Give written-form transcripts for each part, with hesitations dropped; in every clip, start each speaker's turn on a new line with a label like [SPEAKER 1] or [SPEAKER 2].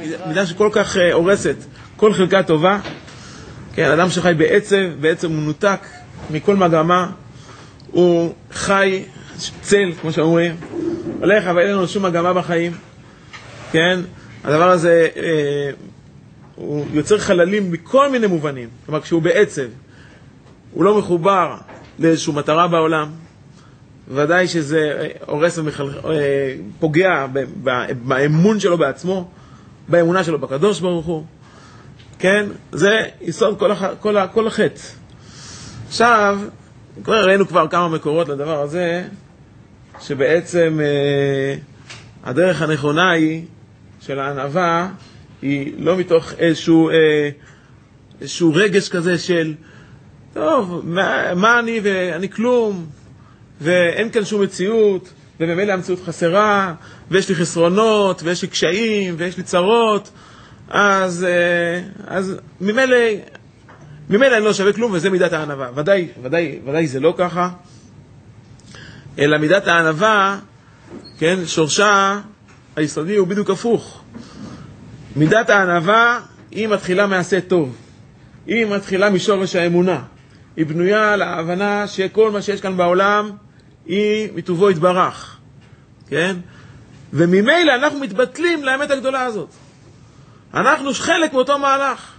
[SPEAKER 1] מידה שכל כך הורסת כל חלקה טובה. כן, אדם שחי בעצם הוא נותק מכל מגמה, הוא חי צל, כמו שאומרים, הולך, אבל אין לנו שום מגמה בחיים. כן, הדבר הזה הוא יוצר חללים בכל מיני מובנים. כלומר, כשהוא בעצב, הוא לא מחובר לאיזושהי מטרה בעולם, ודאי שזה הורס ופוגע באמון שלו בעצמו, באמונה שלו בקדוש ברוך הוא. כן, זה יסוד כל החטא. עכשיו, ראינו כבר כמה מקורות לדבר הזה, שבעצם הדרך הנכונה היא של הענווה, היא לא מתוך איזשהו רגש כזה של טוב, מה אני ואני כלום, ואין כאן שום מציאות, ובמילא המציאות חסרה, ויש לי חסרונות, ויש לי קשיים, ויש לי צרות, אז ממילא אני לא שווה כלום, וזה מידת הענווה. ודאי זה לא ככה, אלא מידת הענווה, כן, שורשה היסודי הוא בדיוק הפוך. מידת הענווה היא מתחילה מעשה טוב, היא מתחילה משורש האמונה, היא בנויה להבנה שכל מה שיש כאן בעולם היא מטובו יתברך, כן? וממילא אנחנו מתבטלים לאמת הגדולה הזאת. אנחנו חלק מאותו מהלך.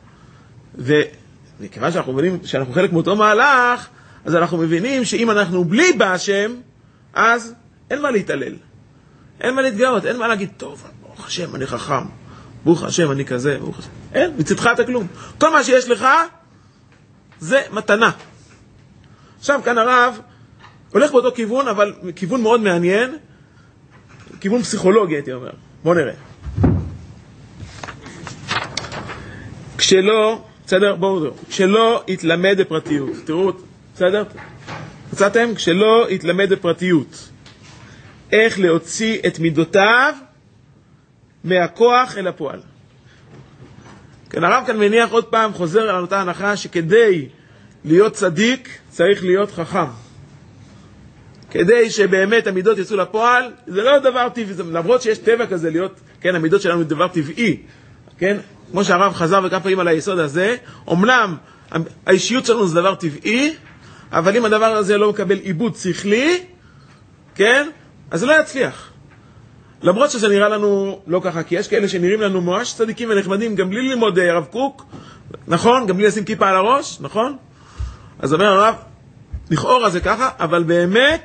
[SPEAKER 1] וכיוון שאנחנו מבינים שאנחנו חלק מאותו מהלך, אז אנחנו מבינים שאם אנחנו בלי בהשם, אז אין מה להתעלל. אין מה להתגאות, אין מה להגיד, טוב, ברוך השם, אני חכם. ברוך השם, אני כזה, ברוך השם. אין, מצדך אתה כלום. כל מה שיש לך, זה מתנה. עכשיו כאן הרב הולך באותו כיוון, אבל כיוון מאוד מעניין, כיוון פסיכולוגי, הייתי אומר. בואו נראה. כשלא יתלמד בפרטיות. תראו, בסדר? מצאתם? כשלא יתלמד בפרטיות. איך להוציא את מידותיו מהכוח אל הפועל. כן, הרב כאן מניח עוד פעם, חוזר על אותה הנחה שכדי להיות צדיק צריך להיות חכם. כדי שבאמת המידות יצאו לפועל, זה לא דבר טבעי, למרות שיש טבע כזה להיות, כן, המידות שלנו זה דבר טבעי, כן, כמו שהרב חזר וכמה פעמים על היסוד הזה, אומנם האישיות שלנו זה דבר טבעי, אבל אם הדבר הזה לא מקבל עיבוד שכלי, כן, אז זה לא יצליח. למרות שזה נראה לנו לא ככה, כי יש כאלה שנראים לנו ממש צדיקים ונחמדים, גם בלי ללמוד הרב קוק, נכון? גם בלי לשים כיפה על הראש, נכון? אז אומר הרב, לכאורה זה ככה, אבל באמת,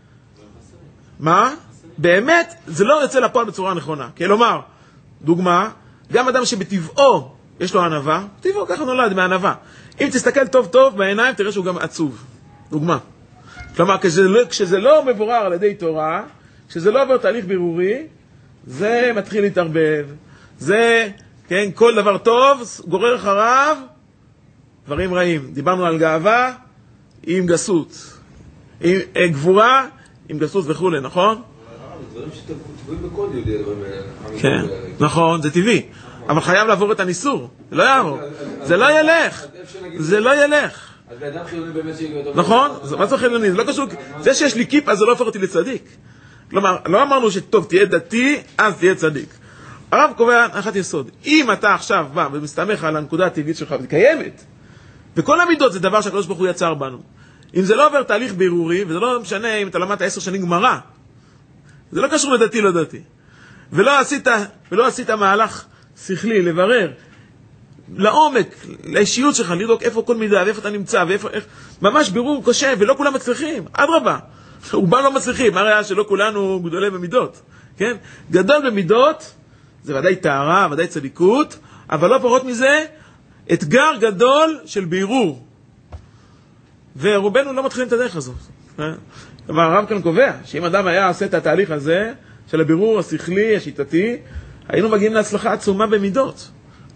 [SPEAKER 1] מה? באמת, זה לא יוצא לפועל בצורה נכונה. כלומר, דוגמה, גם אדם שבטבעו יש לו ענווה, טבעו ככה נולד מענווה. אם תסתכל טוב טוב בעיניים, תראה שהוא גם עצוב. דוגמה. כלומר, כשזה לא מבורר על ידי תורה, כשזה לא עובר תהליך בירורי, זה מתחיל להתערבב. זה, כן, כל דבר טוב גורר אחריו דברים רעים. דיברנו על גאווה עם גסות, עם גבורה עם גסות וכו', נכון?
[SPEAKER 2] דברים שטבועים בכל יהודי הדברים האלה.
[SPEAKER 1] כן, נכון, זה טבעי. אבל חייב לעבור את הניסור. זה לא יעבור. זה לא ילך. זה לא ילך.
[SPEAKER 2] אז באדם חילוני באמת שיהיה אותו...
[SPEAKER 1] נכון? מה זה חילוני? זה לא קשור. זה שיש לי כיפה זה לא הופך אותי לצדיק. כלומר, לא אמרנו שטוב, תהיה דתי, אז תהיה צדיק. הרב קובע אחת יסוד. אם אתה עכשיו בא ומסתמך על הנקודה הטבעית שלך, היא קיימת, וכל המידות זה דבר שהקדוש ברוך הוא יצר בנו. אם זה לא עובר תהליך בירורי, וזה לא משנה אם אתה למדת 10 שנים גמרא, זה לא קשור לדתי לא דתי. ולא עשית מהלך שכלי, לברר לעומק, לאישיות שלך, לראות איפה כל מידה, ואיפה אתה נמצא, ממש בירור קשה, ולא כולם מצליחים. אדרבה, רובם לא מצליחים. מה ראה שלא כולנו גדולי במידות? כן? גדול במידות, זה ודאי טהרה, ודאי צדיקות, אבל לא פחות מזה, אתגר גדול של בירור. ורובנו לא מתחילים את הדרך הזאת. אבל הרב כאן קובע, שאם אדם היה עושה את התהליך הזה, של הבירור השכלי, השיטתי, היינו מגיעים להצלחה עצומה במידות.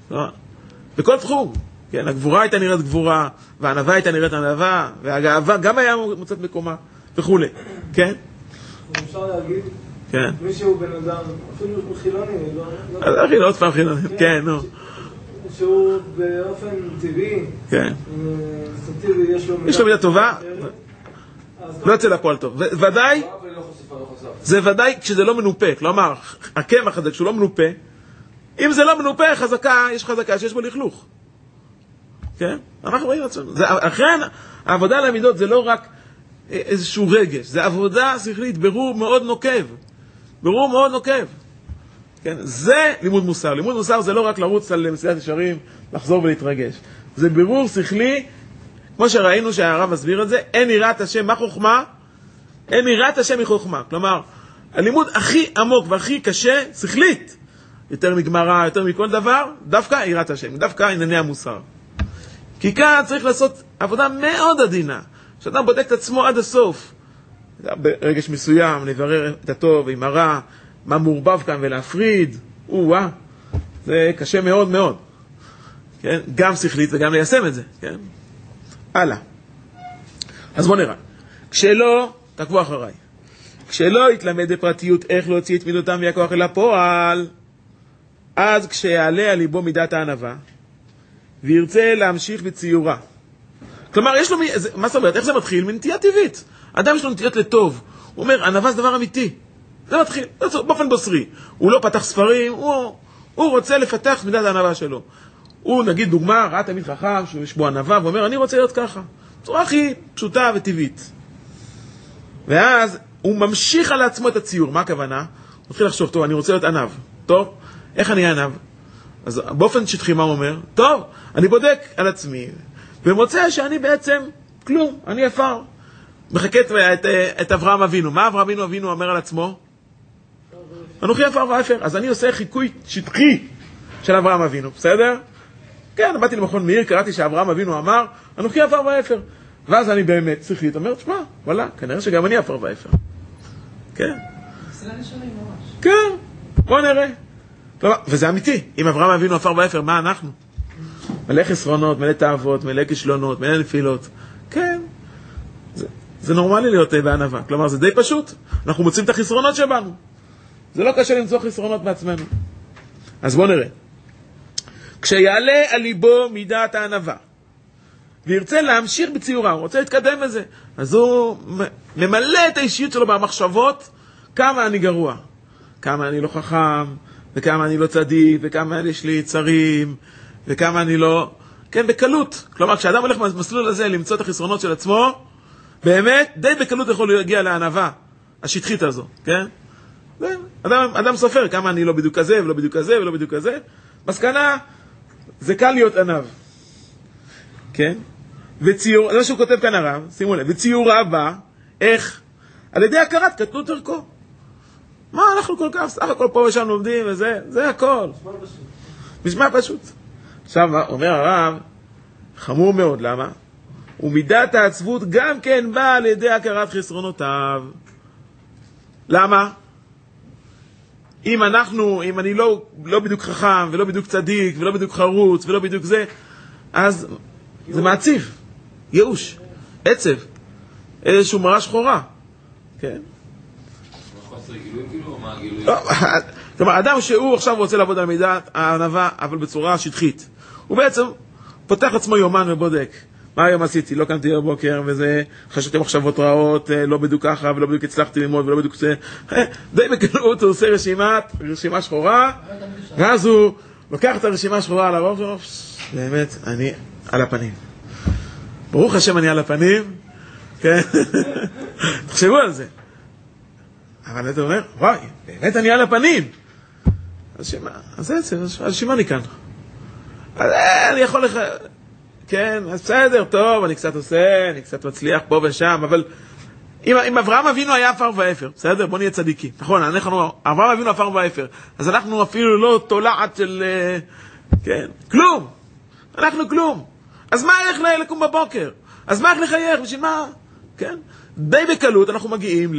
[SPEAKER 1] בכל תחום. כן, הגבורה הייתה נראית גבורה, והענווה הייתה נראית ענווה, והגאווה גם היה מוצאת מקומה, וכו'. כן?
[SPEAKER 3] אפשר להגיד,
[SPEAKER 1] כן.
[SPEAKER 3] מישהו בן אדם, אפילו חילוני,
[SPEAKER 1] לא? עוד פעם חילוני, כן, נו.
[SPEAKER 3] שהוא באופן טבעי,
[SPEAKER 1] כן.
[SPEAKER 3] סטיבי,
[SPEAKER 1] יש לו מידה טובה, לא יוצא לפועל טוב. ודאי, זה ודאי כשזה לא מנופה. כלומר, הקמח הזה, כשהוא לא מנופה, אם זה לא מנופה, חזקה, יש חזקה שיש בו לכלוך. כן? אנחנו רואים עצמנו. לכן, העבודה על המידות זה לא רק איזשהו רגש, זה עבודה שכלית, ברור מאוד נוקב. ברור מאוד נוקב. כן? זה לימוד מוסר. לימוד מוסר זה לא רק לרוץ על מסילת ישרים, לחזור ולהתרגש. זה ברור שכלי, כמו שראינו שהרב מסביר את זה, אין יראת השם מה חוכמה, אין יראת השם מחוכמה. כלומר, הלימוד הכי עמוק והכי קשה, שכלית, יותר מגמרא, יותר מכל דבר, דווקא יראת השם, דווקא ענייני המוסר. כי כאן צריך לעשות עבודה מאוד עדינה, שאדם בודק את עצמו עד הסוף. ברגש מסוים, לברר את הטוב עם הרע, מה מעורבב כאן ולהפריד, זה קשה מאוד מאוד. כן? גם שכלית וגם ליישם את זה. כן? הלאה. אז בוא נראה. כשלא, תקבו אחריי. כשלא יתלמד בפרטיות איך להוציא את מידותם מהכוח אל הפועל, אז כשיעלה על ליבו מידת הענווה, וירצה להמשיך בציורה. כלומר, יש לו, מה זאת אומרת? איך זה מתחיל? מנטייה טבעית. אדם יש לו נטיות לטוב. הוא אומר, ענווה זה דבר אמיתי. זה מתחיל, באופן בוסרי. הוא לא פתח ספרים, הוא רוצה לפתח מידת הענווה שלו. הוא, נגיד דוגמה, ראה תמיד חכם, שיש בו ענווה, ואומר, אני רוצה להיות ככה. בצורה הכי פשוטה וטבעית. ואז הוא ממשיך על עצמו את הציור. מה הכוונה? הוא מתחיל לחשוב, טוב, אני רוצה להיות ענב. טוב, איך אני ענב? אז באופן שטחי מה הוא אומר? טוב, אני בודק על עצמי, ומוצא שאני בעצם כלום, אני אפר. מחכה את אברהם אבינו. מה אברהם אבינו אומר על עצמו? אנוכי אפר ואפר. אז אני עושה חיקוי שטחי של אברהם אבינו, בסדר? כן, באתי למכון מאיר, קראתי שאברהם אבינו אמר, אנוכי אפר ואפר. ואז אני באמת שכלית, אומרת, שמע, וואלה, כנראה שגם אני אפר ואפר. כן? כן, בוא נראה. וזה אמיתי, אם אברהם אבינו אפר ואפר, מה אנחנו? מלא חסרונות, מלא תאוות, מלא כישלונות, מלא נפילות. כן, זה נורמלי להיות בענווה. כלומר, זה די פשוט. אנחנו מוצאים את החסרונות שבנו. זה לא קשה למצוא חסרונות מעצמנו. אז בוא נראה. כשיעלה על ליבו מידת הענווה, וירצה להמשיך בציורה, הוא רוצה להתקדם בזה, אז הוא ממלא את האישיות שלו במחשבות, כמה אני גרוע, כמה אני לא חכם, וכמה אני לא צדיק, וכמה יש לי צרים, וכמה אני לא... כן, בקלות. כלומר, כשאדם הולך במסלול הזה למצוא את החסרונות של עצמו, באמת, די בקלות יכול להגיע לענווה, השטחית הזו, כן? אדם סופר כמה אני לא בדיוק כזה, ולא בדיוק כזה, ולא בדיוק כזה. מסקנה, זה קל להיות ענב. כן? וציור, זה מה שהוא כותב כאן הרב, שימו לב, וציור הבא, איך? על ידי הכרת קטנות ערכו. מה אנחנו כל כך, סך הכל פה ושם לומדים, וזה, זה הכל. משמע פשוט. עכשיו, אומר הרב, חמור מאוד, למה? ומידת העצבות גם כן באה על ידי הכרת חסרונותיו. למה? אם אני לא בדיוק חכם, ולא בדיוק צדיק, ולא בדיוק חרוץ, ולא בדיוק זה, אז זה מעציב, ייאוש, עצב, איזשהו מראה שחורה. כן?
[SPEAKER 2] חוסר גילוי כאילו, או מה הגילוי?
[SPEAKER 1] כלומר, אדם שהוא עכשיו רוצה לעבוד על מידת הענווה, אבל בצורה שטחית. הוא בעצם פותח עצמו יומן ובודק. מה היום עשיתי? לא קמתי בבוקר, וזה, חשבתי מחשבות רעות, לא בדיוק ככה, ולא בדיוק הצלחתי ללמוד, ולא בדיוק זה. די בקלות, הוא עושה רשימה שחורה, ואז הוא לוקח את הרשימה השחורה על הראש שלו, באמת, אני על הפנים. ברוך השם, אני על הפנים, כן? תחשבו על זה. אבל אתה אומר, וואי, באמת אני על הפנים. אז שמה אני כאן? אני יכול לך... כן, אז בסדר, טוב, אני קצת עושה, אני קצת מצליח פה ושם, אבל אם אברהם אבינו היה אפר ואפר, בסדר, בוא נהיה צדיקים. נכון, אברהם אבינו אפר ואפר, אז אנחנו אפילו לא תולעת של... כן, כלום. אנחנו כלום. אז מה איך לקום בבוקר? אז מה איך לחייך? בשביל מה? כן? די בקלות אנחנו מגיעים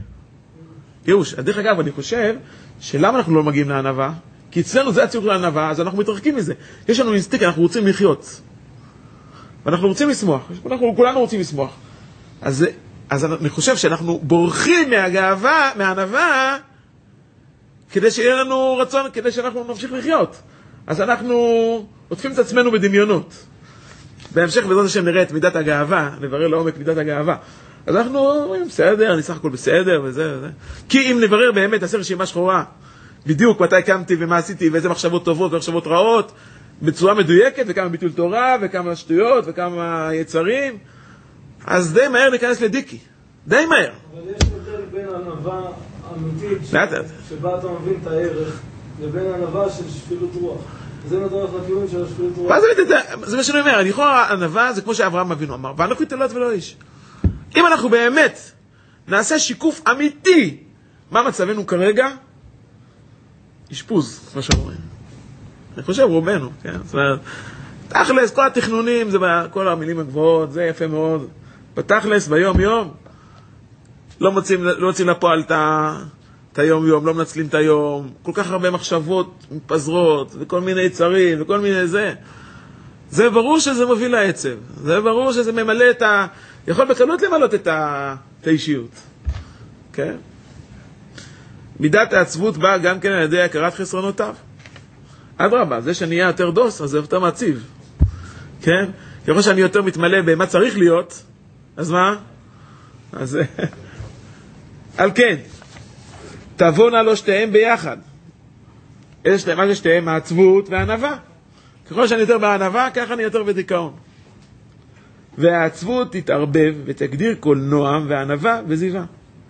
[SPEAKER 1] ייאוש. דרך אגב, אני חושב שלמה אנחנו לא מגיעים לענווה? כי אצלנו זה הציור לענווה, אז אנחנו מתרחקים מזה. יש לנו אינסטינקט, אנחנו רוצים לחיות. ואנחנו רוצים לשמוח. כולנו רוצים לשמוח. אז אני חושב שאנחנו בורחים מהגאווה, מהענווה, כדי שיהיה לנו רצון, כדי שאנחנו נמשיך לחיות. אז אנחנו עוטפים את עצמנו בדמיונות. בהמשך בעזרת השם נראה את מידת הגאווה, נברר לעומק מידת הגאווה. אז אנחנו אומרים, בסדר, אני סך הכל בסדר, וזה. כי אם נברר באמת, נעשה רשימה שחורה, בדיוק מתי קמתי ומה עשיתי, ואיזה מחשבות טובות ומחשבות רעות, בצורה מדויקת, וכמה ביטול תורה, וכמה שטויות, וכמה יצרים, אז די מהר להיכנס לדיקי. די מהר.
[SPEAKER 3] אבל יש הבדל בין ענווה אמיתית, שבה אתה מבין את הערך, לבין ענווה של שפילות רוח. זה נדרך לכיוון של השפילות רוח.
[SPEAKER 1] זה מה שאני אומר, אני יכול ענווה, זה כמו שאברהם אבינו אמר, ואנחנו תלות ולא איש. אם אנחנו באמת נעשה שיקוף אמיתי, מה מצבנו כרגע? אשפוז, מה שאומרים. אני חושב רובנו, כן? זאת אומרת, תכלס, כל התכנונים, זה כל המילים הגבוהות, זה יפה מאוד. בתכלס, ביום יום, לא מוצאים לפועל את היום יום, לא מנצלים את היום, כל כך הרבה מחשבות מתפזרות, וכל מיני יצרים, וכל מיני זה. זה ברור שזה מוביל לעצב. זה ברור שזה ממלא יכול בקלות למלות את האישיות. כן? מידת העצבות באה גם כן על ידי הכרת חסרונותיו. אדרבה, זה שאני אהיה יותר דוס, אז זה יותר מעציב. כן? ככל שאני יותר מתמלא במה צריך להיות, אז מה? אז על כן, תבונה לא שתיהם ביחד. מה זה שתיהם? העצבות והענווה. ככל שאני יותר בענווה, ככה אני יותר בדיכאון. והעצבות תתערבב ותגדיר כל נועם וענווה וזיווה.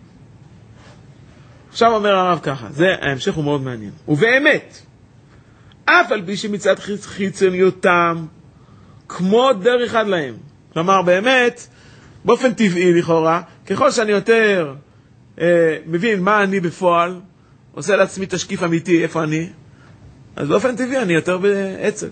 [SPEAKER 1] עכשיו אומר הרב ככה, ההמשך הוא מאוד מעניין. ובאמת, אף על פי שמצד חיצוניותם, כמו דרך אחד להם. כלומר, באמת, באופן טבעי לכאורה, ככל שאני יותר מבין מה אני בפועל, עושה לעצמי תשקיף אמיתי איפה אני, אז באופן טבעי אני יותר בעצב.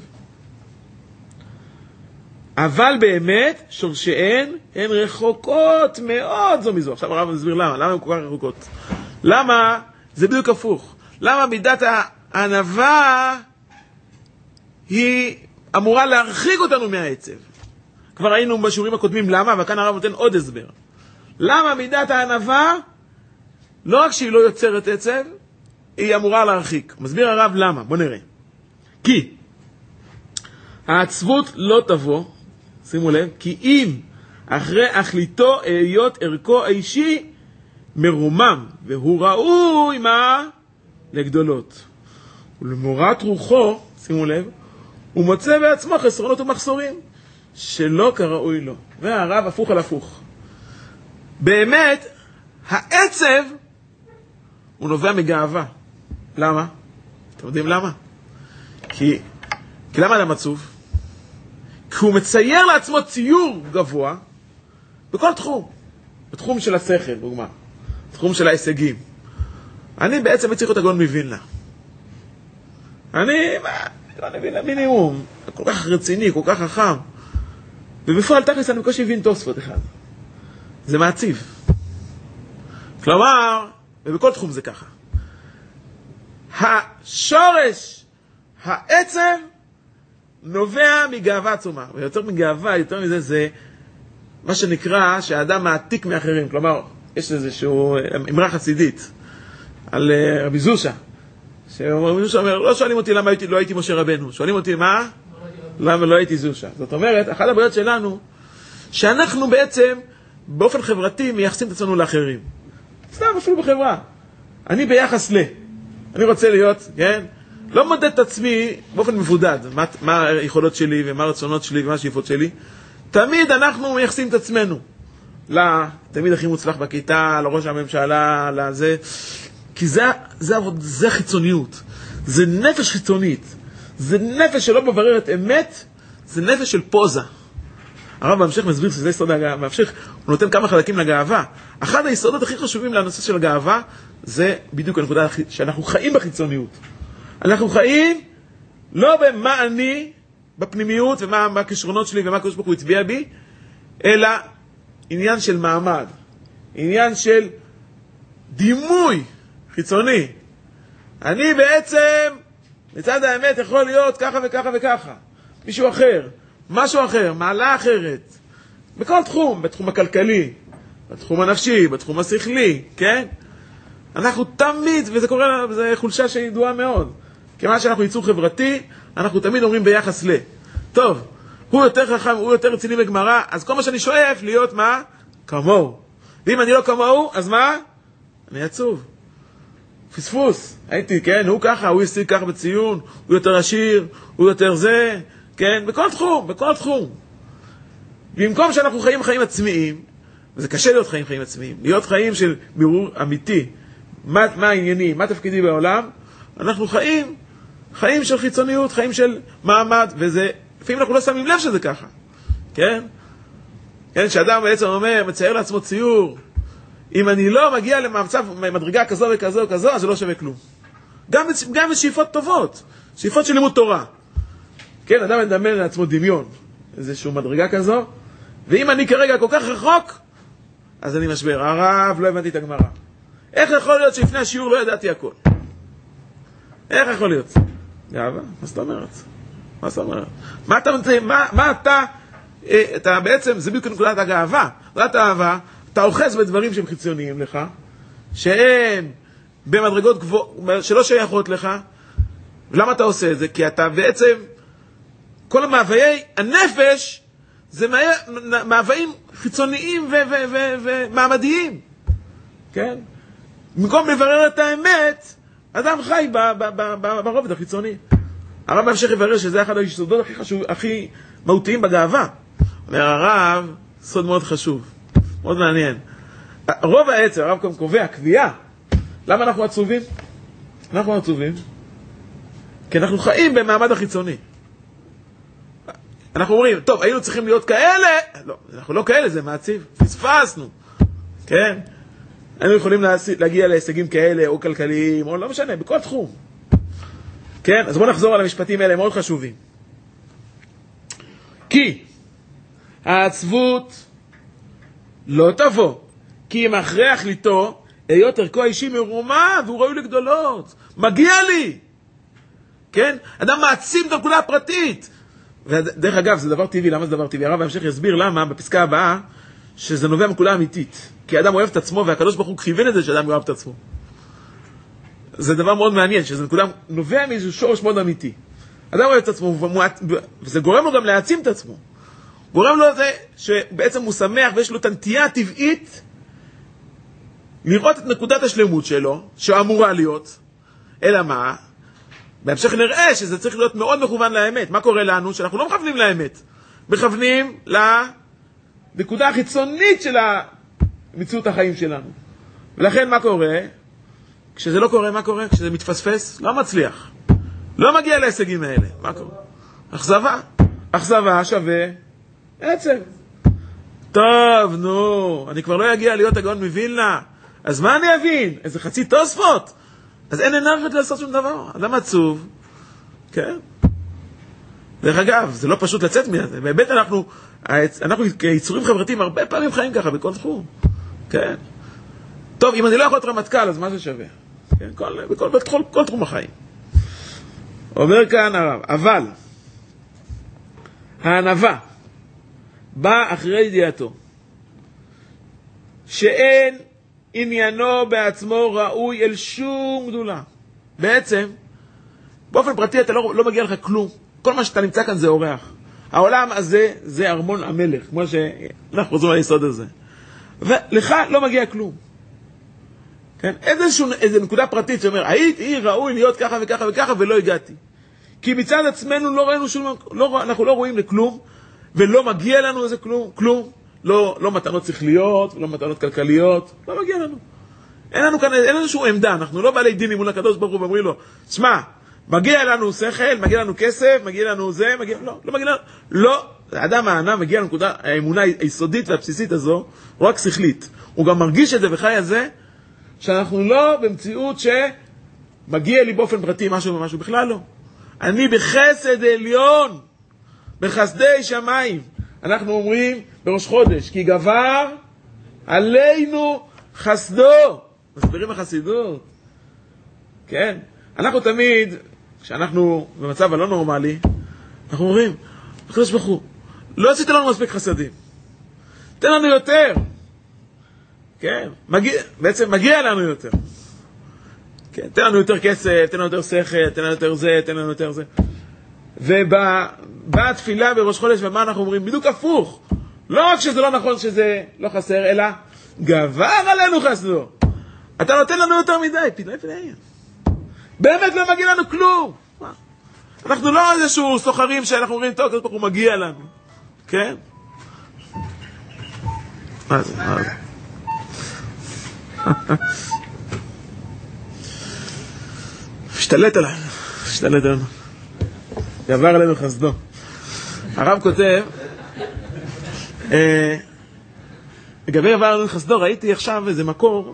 [SPEAKER 1] אבל באמת, שורשיהן הן רחוקות מאוד זו מזו. עכשיו הרב מסביר למה הן כל כך רחוקות. למה? זה בדיוק הפוך. למה מידת הענווה היא אמורה להרחיק אותנו מהעצב? כבר היינו בשיעורים הקודמים למה, וכאן הרב נותן עוד הסבר. למה מידת הענווה, לא רק שהיא לא יוצרת עצב, היא אמורה להרחיק. מסביר הרב למה, בוא נראה. כי העצבות לא תבוא, שימו לב, כי אם אחרי החליטו היות ערכו האישי מרומם, והוא ראוי מה? לגדולות. ולמורת רוחו, שימו לב, הוא מוצא בעצמו חסרונות ומחסורים, שלא כראוי לו. והרב הפוך על הפוך. באמת, העצב הוא נובע מגאווה. למה? אתם יודעים למה? כי למה אדם עצוב? כי הוא מצייר לעצמו ציור גבוה בכל תחום. בתחום של השכל, דוגמה. בתחום של ההישגים. אני בעצם מצייר את הגאון מווילנה. אני מווילנה מינימום. כל כך רציני, כל כך חכם. ובפועל תכלס אני בקושי מבין תוספות אחד. זה מעציב. כלומר, ובכל תחום זה ככה. השורש, העצב, נובע מגאווה עצומה. ויותר מגאווה, יותר מזה, זה מה שנקרא שהאדם מעתיק מאחרים. כלומר, יש איזשהו אמרה חסידית על רבי זושה. רבי זושה אומר, לא שואלים אותי למה לא הייתי משה רבנו. שואלים אותי מה? למה לא הייתי זושה. זאת אומרת, אחת הבעיות שלנו, שאנחנו בעצם באופן חברתי מייחסים את עצמנו לאחרים. סתם אפילו בחברה. אני ביחס אני רוצה להיות, כן? לא מודד את עצמי באופן מבודד, מה היכולות שלי ומה הרצונות שלי ומה השאיפות שלי. תמיד אנחנו מייחסים את עצמנו לתלמיד הכי מוצלח בכיתה, לראש הממשלה, לזה. כי זה חיצוניות. זה נפש חיצונית. זה נפש שלא מבררת אמת, זה נפש של פוזה. הרב בהמשך מסביר שזה יסוד הגאווה, בהמשך הוא נותן כמה חלקים לגאווה. אחד היסודות הכי חשובים לנושא של הגאווה, זה בדיוק הנקודה שאנחנו חיים בחיצוניות. אנחנו חיים לא במה אני, בפנימיות, ומה הכישרונות שלי, ומה הקדוש ברוך הוא הצביע בי, אלא עניין של מעמד, עניין של דימוי חיצוני. אני בעצם, מצד האמת, יכול להיות ככה וככה וככה. מישהו אחר, משהו אחר, מעלה אחרת. בכל תחום, בתחום הכלכלי, בתחום הנפשי, בתחום השכלי, כן? אנחנו תמיד, וזה קורה, זה חולשה שידועה מאוד. כמה שאנחנו ייצור חברתי, אנחנו תמיד אומרים ביחס טוב, הוא יותר חכם, הוא יותר רציני בגמרא, אז כל מה שאני שואף להיות מה? כמוהו. ואם אני לא כמוהו, אז מה? אני עצוב. פספוס, הייתי, כן, הוא ככה, הוא ישיג ככה בציון, הוא יותר עשיר, הוא יותר זה, כן, בכל תחום, בכל תחום. במקום שאנחנו חיים עצמיים, וזה קשה להיות חיים עצמיים, להיות חיים של בירור אמיתי, מה הענייני, מה תפקידי בעולם, אנחנו חיים של חיצוניות, חיים של מעמד, וזה, לפעמים אנחנו לא שמים לב שזה ככה, כן? כן, שאדם בעצם אומר, מצייר לעצמו ציור, אם אני לא מגיע למצב, מדרגה כזו וכזו וכזו, אז זה לא שווה כלום. גם בשאיפות טובות, שאיפות של לימוד תורה. כן, אדם מדמיין לעצמו דמיון, איזשהו מדרגה כזו, ואם אני כרגע כל כך רחוק, אז אני משבר. הרב, לא הבנתי את הגמרא. איך יכול להיות שלפני השיעור לא ידעתי הכל? איך יכול להיות? גאווה? מה זאת אומרת? מה זאת אומרת? מה אתה בעצם, זה בדיוק נקודת הגאווה. נקודת האהבה, אתה אוחז בדברים שהם חיצוניים לך, שהם במדרגות גבוהות, שלא שייכות לך. ולמה אתה עושה את זה? כי אתה בעצם, כל המאוויי הנפש, זה מאוויים חיצוניים ומעמדיים. כן? במקום לברר את האמת, אדם חי ברובד החיצוני. הרב בהמשך יברר שזה אחד היסודות הכי מהותיים בגאווה. אומר הרב, סוד מאוד חשוב, מאוד מעניין. רוב העצר, הרב כאן קובע, קביעה. למה אנחנו עצובים? אנחנו עצובים כי אנחנו חיים במעמד החיצוני. אנחנו אומרים, טוב, היינו צריכים להיות כאלה. לא, אנחנו לא כאלה, זה מעציב. פספסנו. כן? היינו יכולים להגיע להישגים כאלה, או כלכליים, או לא משנה, בכל תחום. כן? אז בואו נחזור על המשפטים האלה, מאוד חשובים. כי העצבות לא תבוא, כי אם הכרח ליטו, היות ערכו האישי מרומד, והוא ראוי לגדולות. מגיע לי! כן? אדם מעצים את הנקודה הפרטית. ודרך אגב, זה דבר טבעי. למה זה דבר טבעי? הרב בהמשך יסביר למה, בפסקה הבאה, שזה נובע מנקודה אמיתית. כי אדם אוהב את עצמו, והקדוש ברוך הוא כיוון את זה שאדם אוהב את עצמו. זה דבר מאוד מעניין, שזה נקודה נובע מאיזשהו שורש מאוד אמיתי. אדם אוהב את עצמו, וזה גורם לו גם להעצים את עצמו. גורם לו זה שבעצם הוא שמח, ויש לו את הנטייה הטבעית, לראות את נקודת השלמות שלו, שאמורה להיות, אלא מה? בהמשך נראה שזה צריך להיות מאוד מכוון לאמת. מה קורה לנו? שאנחנו לא מכוונים לאמת. מכוונים לנקודה החיצונית של מציאות החיים שלנו. ולכן מה קורה? כשזה לא קורה, מה קורה? כשזה מתפספס, לא מצליח. לא מגיע להישגים האלה. מה קורה? אכזבה. אכזבה שווה עצב. טוב, נו, אני כבר לא אגיע להיות הגאון מווילנה. אז מה אני אבין? איזה חצי תוספות? אז אין אנרגיות לעשות שום דבר. אדם עצוב. כן? דרך אגב, זה לא פשוט לצאת מזה. באמת אנחנו כיצורים חברתיים הרבה פעמים חיים ככה בכל תחום. כן? טוב, אם אני לא יכול להיות רמטכ"ל, אז מה זה שווה? כן? כל תחום החיים. אומר כאן הרב, אבל הענווה בא אחרי ידיעתו שאין עניינו בעצמו ראוי אל שום גדולה. בעצם, באופן פרטי אתה לא מגיע לך כלום. כל מה שאתה נמצא כאן זה אורח. העולם הזה זה ארמון המלך, כמו שאנחנו חוזרים על היסוד הזה. ולך לא מגיע כלום. כן? איזו נקודה פרטית שאומר, הייתי ראוי להיות ככה וככה וככה ולא הגעתי. כי מצד עצמנו לא ראינו שום, אנחנו לא רואים לכלום, ולא מגיע לנו איזה כלום. לא מתנות שכליות, לא מתנות כלכליות, לא מגיע לנו. אין לנו כאן, אין לנו שום עמדה, אנחנו לא בעלי דין מול הקדוש ברוך הוא, ואומרים לו, שמע, מגיע לנו שכל, מגיע לנו כסף, מגיע לנו זה, לא מגיע לנו, לא, האדם הענה מגיע לנקודה, האמונה היסודית והבסיסית הזו, הוא רק שכלית. הוא גם מרגיש את זה וחי את זה, שאנחנו לא במציאות שמגיע לי באופן פרטי משהו ומשהו, בכלל לא. אני בחסד עליון, בחסדי שמיים. אנחנו אומרים בראש חודש, כי גבר עלינו חסדו. מסבירים החסידות. כן? אנחנו תמיד, כשאנחנו במצב הלא נורמלי, אנחנו אומרים, הקדוש ברוך הוא, לא עשית לנו מספיק חסדים. תן לנו יותר. כן? בעצם מגיע לנו יותר. כן? תן לנו יותר כסף, תן לנו יותר שכל, תן לנו יותר זה, תן לנו יותר זה. ובאה תפילה בראש חודש, ומה אנחנו אומרים? בדיוק הפוך. לא רק שזה לא נכון שזה לא חסר, אלא גבר עלינו חסדו. אתה נותן לנו יותר מדי, פלאי. באמת לא מגיע לנו כלום. אנחנו לא איזשהו סוחרים שאנחנו אומרים, טוב, כזה הוא מגיע לנו. כן? מה זה? השתלט עלינו. יעבר עלינו חסדו. הרב כותב, לגבי יעבר עלינו חסדו, ראיתי עכשיו איזה מקור,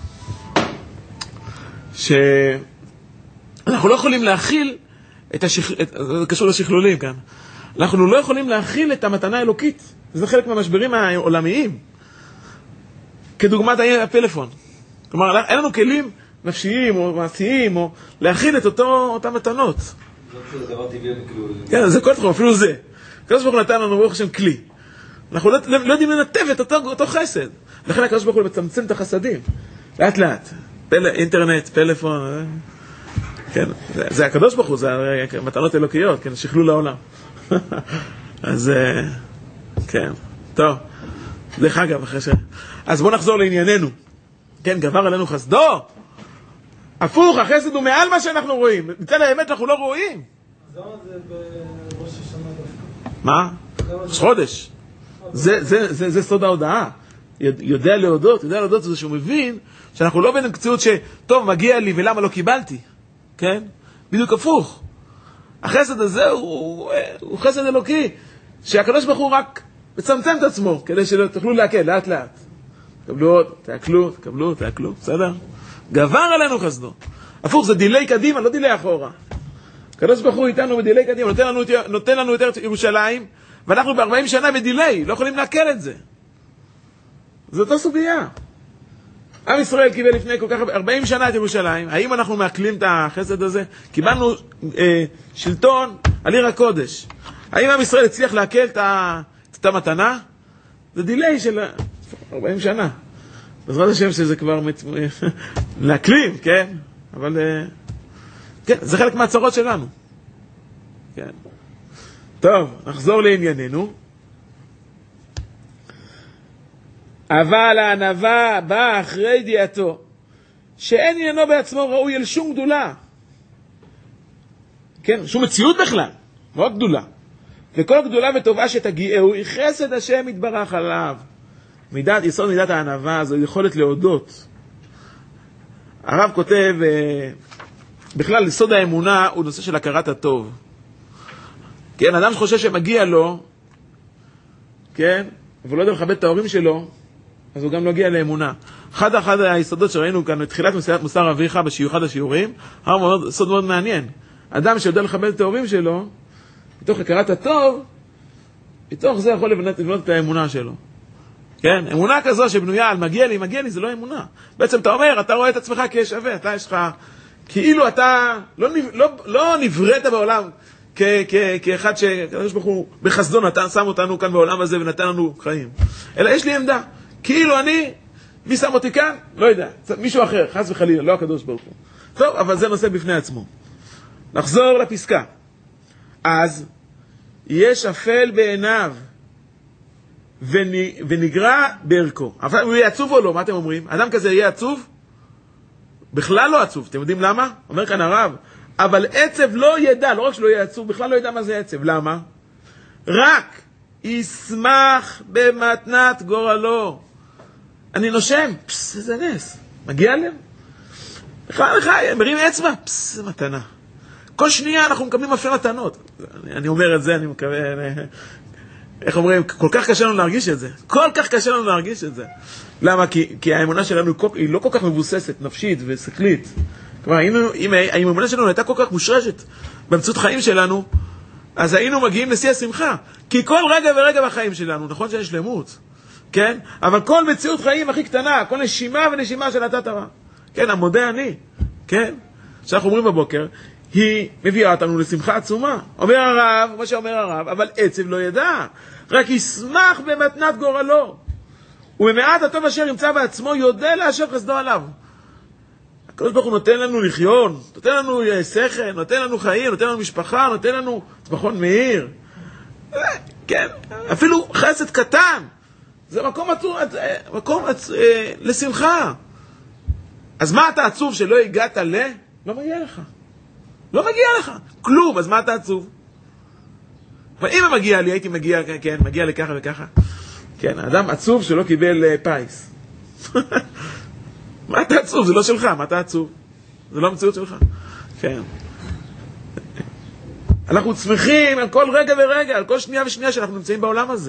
[SPEAKER 1] שאנחנו לא יכולים להכיל זה קשור לשכלולים כאן. אנחנו לא יכולים להכיל את המתנה האלוקית. זה חלק מהמשברים העולמיים. כדוגמת הפלאפון. כלומר, אין לנו כלים נפשיים או מעשיים או להכיל את אותם מתנות.
[SPEAKER 2] זה דבר טבעי, כאילו...
[SPEAKER 1] כן, זה כל תחום, אפילו זה. הקדוש ברוך הוא נתן לנו ברוך השם כלי. אנחנו לא יודעים לנתב את אותו חסד. לכן הקדוש ברוך הוא מצמצם את החסדים. לאט לאט. אינטרנט, פלאפון... כן, זה הקדוש ברוך הוא, זה מתנות אלוקיות, כן, שכלול לעולם. אז, כן, טוב. דרך אגב, אז בואו נחזור לענייננו. כן, גבר עלינו חסדו. הפוך, החסד הוא מעל מה שאנחנו רואים. מצד האמת אנחנו לא רואים.
[SPEAKER 3] אז למה זה בראש השנה דווקא?
[SPEAKER 1] מה? ראש חודש. זה סוד ההודעה. יודע להודות זה שהוא מבין שאנחנו לא בין המציאות שטוב, מגיע לי ולמה לא קיבלתי. כן? בדיוק הפוך. החסד הזה הוא חסד אלוקי, שהקדוש ברוך הוא רק מצמצם את עצמו, כדי שתוכלו להקל, לאט לאט. תקבלו עוד, תקבלו, בסדר? גבר עלינו חסדו. הפוך, זה דילי קדימה, לא דילי אחורה. הקדוש ברוך הוא איתנו בדילי קדימה, נותן לנו יותר ירושלים, ואנחנו ב-40 שנה בדילי, לא יכולים להקל את זה. זו אותה סוגיה. עם ישראל קיבל לפני כל כך 40 שנה את ירושלים. האם אנחנו מעכלים את החסד הזה? קיבלנו שלטון על עיר הקודש. האם עם ישראל הצליח להקל את המתנה? זה דילי של 40 שנה. בעזרת השם שזה כבר להקלים, כן? אבל כן, זה חלק מהצרות שלנו. כן. טוב, נחזור לענייננו. אבל הענווה באה אחרי ידיעתו שאין עניינו בעצמו ראוי אל שום גדולה, כן, שום מציאות בכלל, מאוד גדולה, וכל גדולה וטובה שתגיעהו היא חסד השם יתברך עליו. יסוד מידת הענווה זו יכולת להודות. הרב כותב, בכלל יסוד האמונה הוא נושא של הכרת הטוב. כן, אדם שחושב שמגיע לו, כן, אבל לא יודע לכבד את ההורים שלו, אז הוא גם לא הגיע לאמונה. אחד היסודות שראינו כאן, בתחילת מוסר אביך, אחד השיעורים, סוד מאוד מעניין. אדם שיודע לכבד את ההורים שלו, מתוך הכרת הטוב, מתוך זה יכול לבנות את האמונה שלו. כן? אמונה כזו שבנויה על מגיע לי, זה לא אמונה. בעצם אתה אומר, אתה רואה את עצמך כשווה, אתה יש לך, כאילו אתה לא נבראת בעולם כאחד שקדוש ברוך הוא בחסדו שם אותנו כאן בעולם הזה ונתן לנו חיים. אלא יש לי עמדה. כאילו מי שם אותי כאן? לא יודע. מישהו אחר, חס וחלילה, לא הקדוש ברוך הוא. טוב, אבל זה נושא בפני עצמו. נחזור לפסקה. אז יש אפל בעיניו ונגרע בערכו. אבל הוא יהיה עצוב או לא? מה אתם אומרים? אדם כזה יהיה עצוב? בכלל לא עצוב. אתם יודעים למה? אומר כאן הרב, אבל עצב לא ידע, לא רק שלא יהיה עצוב, בכלל לא ידע מה זה עצב. למה? רק ישמח במתנת גורלו. אני נושם, איזה נס. מגיע להם? מרים אצבע, מתנה. כל שנייה אנחנו מקבלים אפשר מתנות. אני אומר את זה, אני מקווה, איך אומרים, כל כך קשה לנו להרגיש את זה. כל כך קשה לנו להרגיש את זה. למה? כי האמונה שלנו היא לא כל כך מבוססת, נפשית ושכלית. כלומר, אם האמונה שלנו הייתה כל כך מושרשת במציאות חיים שלנו, אז היינו מגיעים לשיא השמחה. כי כל רגע ורגע בחיים שלנו, נכון שיש שלמות, כן? אבל כל מציאות חיים הכי קטנה, כל נשימה ונשימה של נתת רע. כן, המודה אני, כן? שאנחנו אומרים בבוקר, היא מביאה אותנו לשמחה עצומה. אומר הרב, מה שאומר הרב, אבל עצב לא ידע. רק ישמח במתנת גורלו. ובמעט הטוב אשר ימצא בעצמו, יודע לאשר חסדו עליו. הקדוש ברוך הוא נותן לנו לחיות, נותן לנו שכל, נותן לנו חיים, נותן לנו משפחה, נותן לנו צמחון מאיר. כן, אפילו חסד קטן. זה מקום לשמחה. אז מה אתה עצוב שלא הגעת לא מגיע לך. לא מגיע לך. כלום, אז מה אתה עצוב? אבל אם מגיע לי, הייתי מגיע, כן, מגיע לככה וככה. כן, האדם עצוב שלא קיבל פייס. מה אתה עצוב? זה לא שלך, מה אתה עצוב? זה לא המציאות שלך. כן. אנחנו שמחים על כל רגע ורגע, על כל שנייה ושנייה שאנחנו נמצאים בעולם הזה.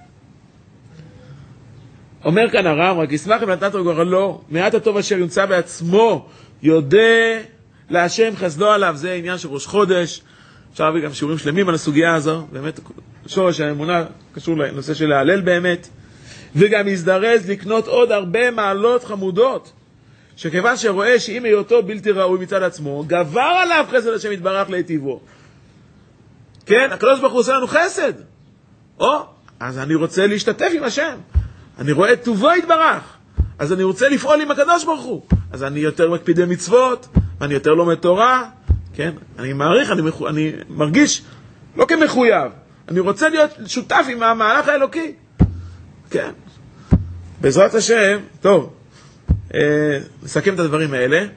[SPEAKER 1] אומר כאן הרב, רק ישמח אם נתנת גורלו, מעט הטוב אשר ימצא בעצמו, יודע להשם חסדו עליו. זה עניין של ראש חודש. אפשר להביא גם שיעורים שלמים על הסוגיה הזו. באמת, שורש האמונה קשור לנושא של להלל באמת. וגם יזדרז לקנות עוד הרבה מעלות חמודות, שכיוון שרואה שאם היותו בלתי ראוי מצד עצמו, גבר עליו חסד השם יתברך להיטיבו. כן, הקדוש ברוך הוא עושה לנו חסד. אז אני רוצה להשתתף עם השם. אני רואה את טובו יתברך. אז אני רוצה לפעול עם הקדוש ברוך הוא. אז אני יותר מקפיד במצוות, ואני יותר לומד תורה. כן, אני מעריך, אני מרגיש לא כמחויב. אני רוצה להיות שותף עם המהלך האלוקי. כן. בעזרת השם, טוב, נסכם את הדברים האלה.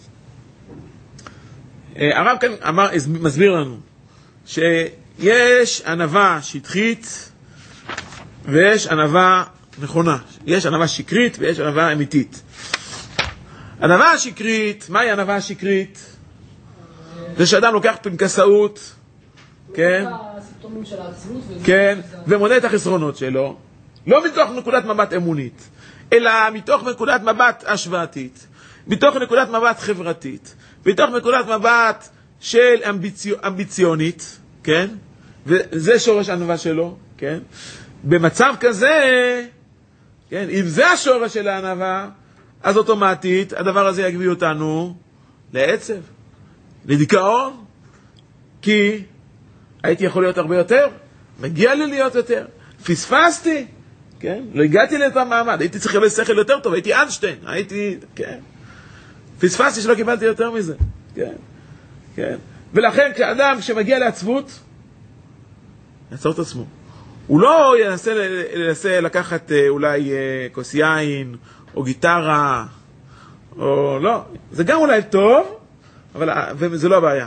[SPEAKER 1] הרב כאן מסביר לנו שיש ענווה שטחית ויש ענווה נכונה. יש ענווה שקרית ויש ענווה אמיתית. ענווה השקרית, מהי ענווה השקרית? זה שאדם לוקח פנקסאות, כן? כן, ומונה את החסרונות שלו. לא מתוך נקודת מבט אמונית, אלא מתוך נקודת מבט השוואתית, מתוך נקודת מבט חברתית, מתוך נקודת מבט של אמביציונית, כן? וזה שורש הענווה שלו, כן? במצב כזה, כן? אם זה השורש של הענווה, אז אוטומטית הדבר הזה יגביא אותנו לעצב, לדיכאון, כי הייתי יכול להיות הרבה יותר, מגיע לי להיות יותר, פספסתי, כן? לא הגעתי לאותה מעמד, הייתי צריך לקבל שכל יותר טוב, הייתי איינשטיין, כן? פספסתי שלא קיבלתי יותר מזה, כן? כן? ולכן כשאדם שמגיע לעצבות, יעצור את עצמו. הוא לא ינסה לקחת אולי כוס יין, או גיטרה, או לא. זה גם אולי טוב, אבל זה לא הבעיה.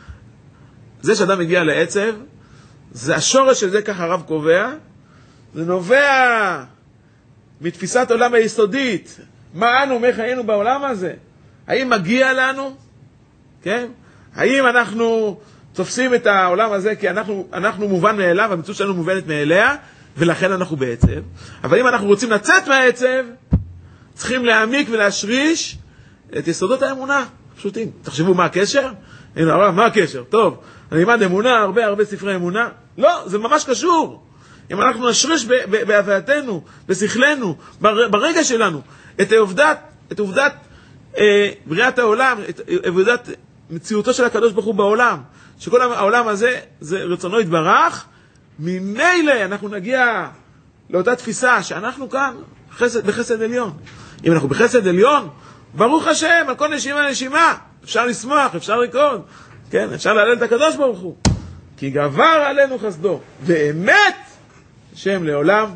[SPEAKER 1] זה שאדם מגיע לעצב, זה השורש של זה, ככה הרב קובע, זה נובע מתפיסת עולם היסודית. מה אנו, מה חיינו בעולם הזה? האם מגיע לנו? כן? האם אנחנו תופסים את העולם הזה כי אנחנו מובן מאליו, המציאות שלנו מובנת מאליה, ולכן אנחנו בעצב. אבל אם אנחנו רוצים לצאת מהעצב, צריכים להעמיק ולהשריש את יסודות האמונה פשוטים. תחשבו מה הקשר? הנה הרב, מה הקשר? טוב, אני אלמד אמונה, הרבה ספרי אמונה. לא, זה ממש קשור. אם אנחנו נשריש בהווייתנו, בשכלנו, ברגע שלנו, את עובדת בריאת העולם, את עובדת מציאותו של הקדוש ברוך הוא בעולם, שכל העולם הזה זה רצונו יתברך, ממילא אנחנו נגיע לאותה תפיסה שאנחנו כאן בחסד עליון. אם אנחנו בחסד עליון, ברוך השם, על כל נשימה, אפשר לשמוח, אפשר לקרוא, כן, אפשר להלל את הקדוש ברוך הוא, כי גבר עלינו חסדו, באמת שם לעולם.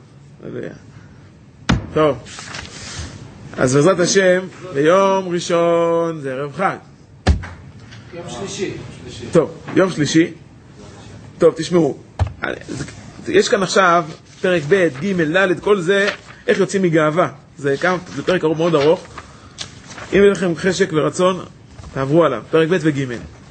[SPEAKER 1] טוב, אז בעזרת השם, ביום ראשון זה ערב חג.
[SPEAKER 2] יום שלישי.
[SPEAKER 1] טוב, יום שלישי. טוב, תשמעו, יש כאן עכשיו פרק ב', ג', ד', כל זה, איך יוצאים מגאווה. זה פרק מאוד ארוך. אם יהיה לכם חשק ורצון, תעברו עליו, פרק ב' וג'.